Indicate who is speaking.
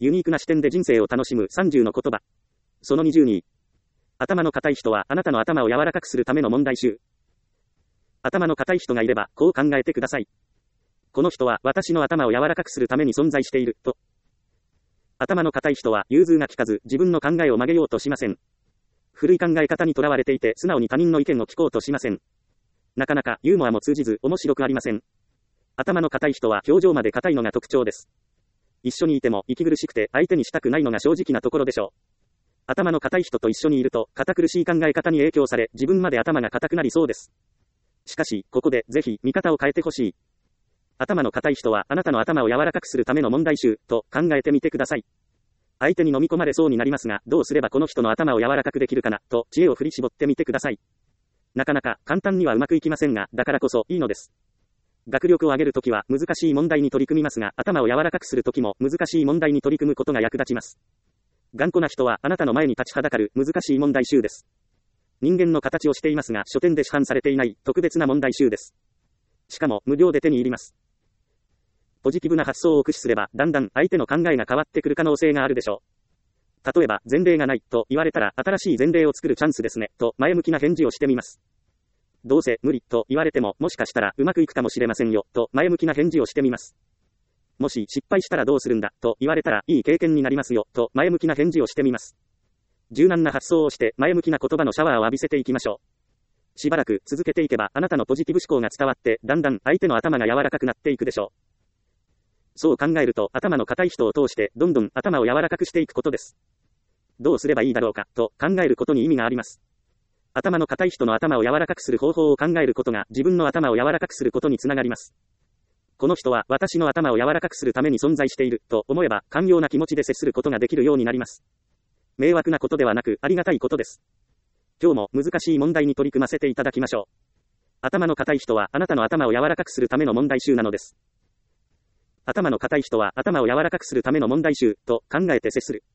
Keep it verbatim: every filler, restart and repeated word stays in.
Speaker 1: ユニークな視点で人生を楽しむさんじゅうの言葉。そのにじゅうに。頭の固い人はあなたの頭を柔らかくするための問題集。頭の固い人がいれば、こう考えてください。この人は私の頭を柔らかくするために存在している、と。頭の固い人は融通が利かず、自分の考えを曲げようとしません。古い考え方にとらわれていて、素直に他人の意見を聞こうとしません。なかなかユーモアも通じず、面白くありません。頭の固い人は表情まで固いのが特徴です。一緒にいても息苦しくて相手にしたくないのが正直なところでしょう。頭の固い人と一緒にいると、堅苦しい考え方に影響され、自分まで頭が固くなりそうです。しかし、ここでぜひ見方を変えてほしい。頭の固い人はあなたの頭を柔らかくするための問題集、と考えてみてください。相手に飲み込まれそうになりますが、どうすればこの人の頭を柔らかくできるかな、と知恵を振り絞ってみてください。なかなか簡単にはうまくいきませんが、だからこそいいのです。学力を上げるときは難しい問題に取り組みますが、頭を柔らかくするときも難しい問題に取り組むことが役立ちます。頑固な人はあなたの前に立ちはだかる難しい問題集です。人間の形をしていますが、書店で市販されていない特別な問題集です。しかも無料で手に入ります。ポジティブな発想を駆使すれば、だんだん相手の考えが変わってくる可能性があるでしょう。例えば、前例がない、と言われたら、新しい前例を作るチャンスですね、と前向きな返事をしてみます。どうせ無理、と言われても、もしかしたらうまくいくかもしれませんよ、と前向きな返事をしてみます。もし失敗したらどうするんだ、と言われたらいい経験になりますよ、と前向きな返事をしてみます。柔軟な発想をして前向きな言葉のシャワーを浴びせていきましょう。しばらく続けていけば、あなたのポジティブ思考が伝わって、だんだん相手の頭が柔らかくなっていくでしょう。そう考えると、頭の固い人を通して、どんどん頭を柔らかくしていくことです。どうすればいいだろうか、と考えることに意味があります。頭の固い人の頭を柔らかくする方法を考えることが、自分の頭を柔らかくすることにつながります。この人は私の頭を柔らかくするために存在している、と思えば、寛容な気持ちで接することができるようになります。迷惑なことではなく、ありがたいことです。今日も難しい問題に取り組ませていただきましょう。頭の固い人は、あなたの頭を柔らかくするための問題集なのです。頭の固い人は、頭を柔らかくするための問題集、と考えて接する。